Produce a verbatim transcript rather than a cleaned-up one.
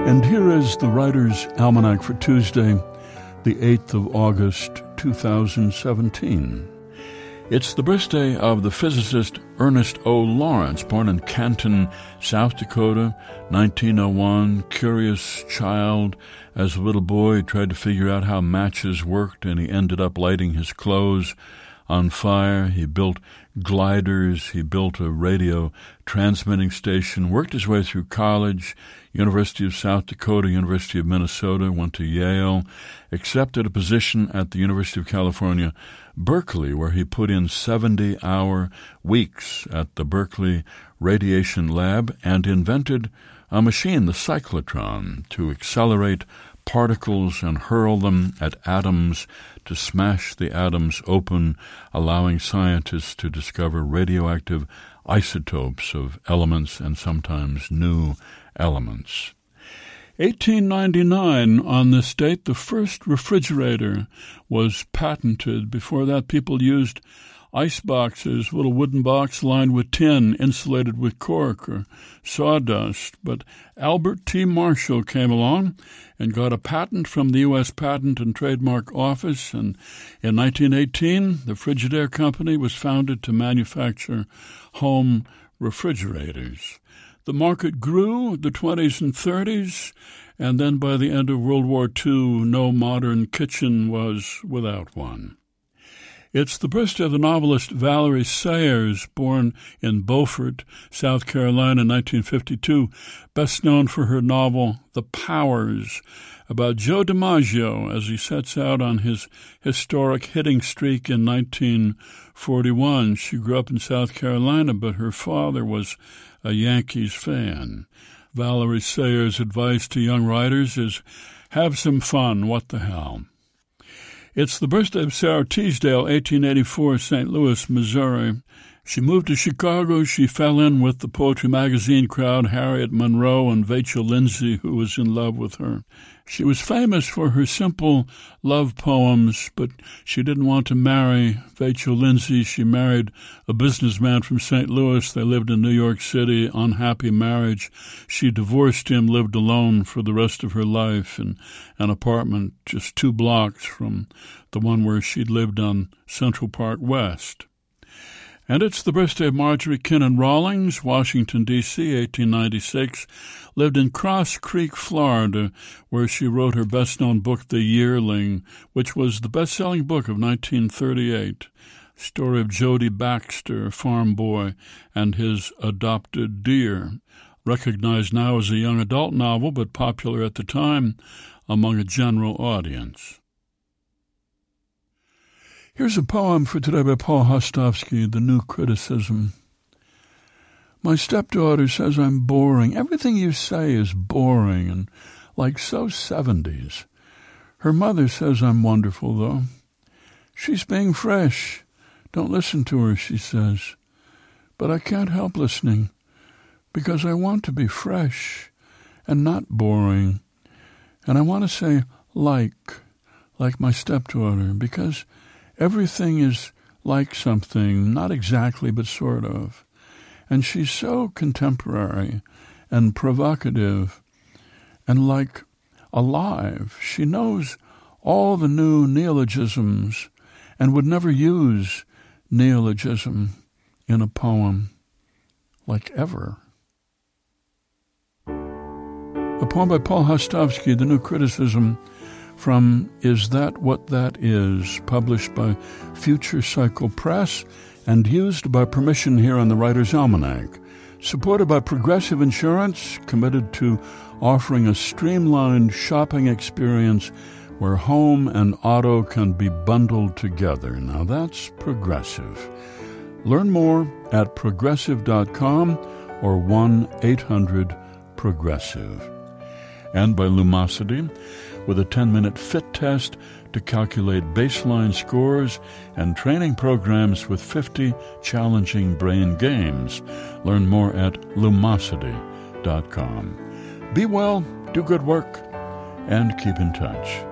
And here is the Writer's Almanac for Tuesday, the eighth of August, two thousand seventeen. It's the birthday of the physicist Ernest O. Lawrence, born in Canton, South Dakota, nineteen oh one. Curious child. As a little boy, he tried to figure out how matches worked, and he ended up lighting his clothes on fire. He built gliders. He built a radio transmitting station, worked his way through college, University of South Dakota, University of Minnesota, went to Yale, accepted a position at the University of California, Berkeley, where he put in seventy-hour weeks at the Berkeley Radiation Lab and invented a machine, the cyclotron, to accelerate particles and hurl them at atoms to smash the atoms open, allowing scientists to discover radioactive isotopes of elements and sometimes new elements. eighteen ninety-nine, on this date, the first refrigerator was patented. Before that, people used ice boxes, little wooden box lined with tin, insulated with cork or sawdust. But Albert T. Marshall came along and got a patent from the U S Patent and Trademark Office, and in nineteen eighteen, the Frigidaire Company was founded to manufacture home refrigerators. The market grew in the twenties and thirties, and then by the end of World War Two, no modern kitchen was without one. It's the birthday of the novelist Valerie Sayers, born in Beaufort, South Carolina, in nineteen fifty-two, best known for her novel The Powers, about Joe DiMaggio as he sets out on his historic hitting streak in nineteen forty-one. She grew up in South Carolina, but her father was a Yankees fan. Valerie Sayers' advice to young writers is, have some fun, what the hell. It's the birthday of Sarah Teasdale, eighteen eighty-four, Saint Louis, Missouri. She moved to Chicago. She fell in with the Poetry Magazine crowd, Harriet Monroe and Vachel Lindsay, who was in love with her. She was famous for her simple love poems, but she didn't want to marry Vachel Lindsay. She married a businessman from Saint Louis. They lived in New York City, unhappy marriage. She divorced him, lived alone for the rest of her life in an apartment just two blocks from the one where she'd lived on Central Park West. And it's the birthday of Marjorie Kinnan Rawlings, Washington, D C, eighteen ninety-six, lived in Cross Creek, Florida, where she wrote her best-known book, The Yearling, which was the best-selling book of nineteen thirty-eight. Story of Jody Baxter, a farm boy, and his adopted deer. Recognized now as a young adult novel, but popular at the time among a general audience. Here's a poem for today by Paul Hostovsky, The New Criticism. My stepdaughter says I'm boring. Everything you say is boring and like so seventies. Her mother says I'm wonderful, though. She's being fresh. Don't listen to her, she says. But I can't help listening because I want to be fresh and not boring. And I want to say like, like my stepdaughter, because everything is like something, not exactly, but sort of. And she's so contemporary and provocative and like alive. She knows all the new neologisms and would never use neologism in a poem, like ever. A poem by Paul Hostovsky, The New Criticism, from Is That What That Is, published by Future Cycle Press and used by permission here on the Writer's Almanac. Supported by Progressive Insurance, committed to offering a streamlined shopping experience where home and auto can be bundled together. Now that's Progressive. Learn more at progressive dot com or one eight hundred progressive. And by Lumosity, with a ten-minute fit test to calculate baseline scores and training programs with fifty challenging brain games. Learn more at lumosity dot com. Be well, do good work, and keep in touch.